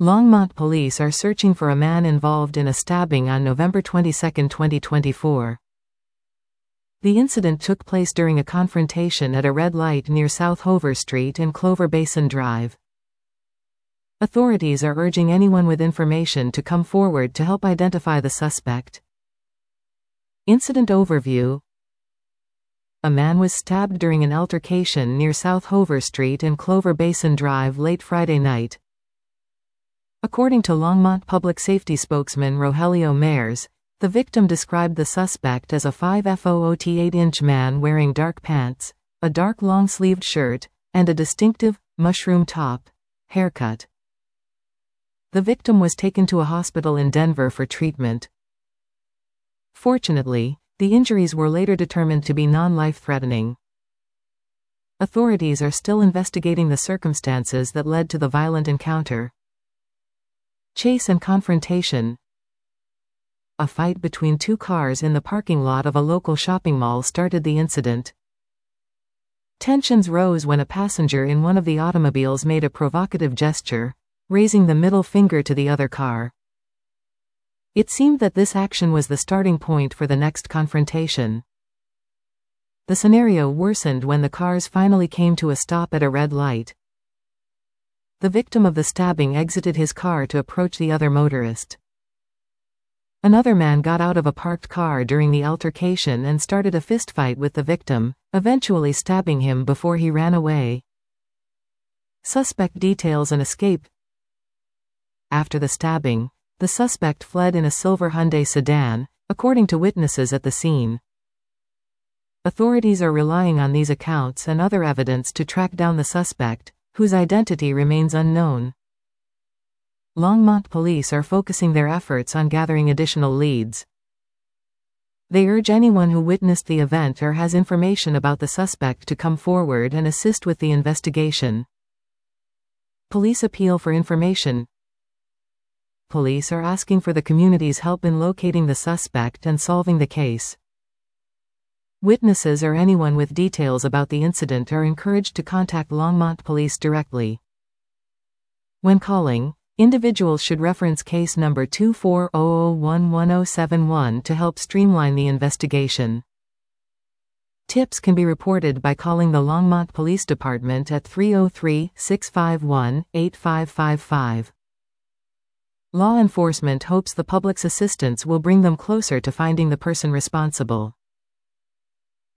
Longmont police are searching for a man involved in a stabbing on November 22, 2024. The incident took place during a confrontation at a red light near South Hover Street and Clover Basin Drive. Authorities are urging anyone with information to come forward to help identify the suspect. Incident overview. A man was stabbed during an altercation near South Hover Street and Clover Basin Drive late Friday night. According to Longmont Public Safety spokesman Rogelio Mayers, the victim described the suspect as a 5'8" 8-inch man wearing dark pants, a dark long-sleeved shirt, and a distinctive, mushroom top haircut. The victim was taken to a hospital in Denver for treatment. Fortunately, the injuries were later determined to be non-life-threatening. Authorities are still investigating the circumstances that led to the violent encounter. Chase and confrontation. A fight between two cars in the parking lot of a local shopping mall started the incident. Tensions rose when a passenger in one of the automobiles made a provocative gesture, raising the middle finger to the other car. It seemed that this action was the starting point for the next confrontation. The scenario worsened when the cars finally came to a stop at a red light. The victim of the stabbing exited his car to approach the other motorist. Another man got out of a parked car during the altercation and started a fistfight with the victim, eventually stabbing him before he ran away. Suspect details an escape. After the stabbing, the suspect fled in a silver Hyundai sedan, according to witnesses at the scene. Authorities are relying on these accounts and other evidence to track down the suspect, whose identity remains unknown. Longmont police are focusing their efforts on gathering additional leads. They urge anyone who witnessed the event or has information about the suspect to come forward and assist with the investigation. Police appeal for information. Police are asking for the community's help in locating the suspect and solving the case. Witnesses or anyone with details about the incident are encouraged to contact Longmont Police directly. When calling, individuals should reference case number 24001171 to help streamline the investigation. Tips can be reported by calling the Longmont Police Department at 303-651-8555. Law enforcement hopes the public's assistance will bring them closer to finding the person responsible.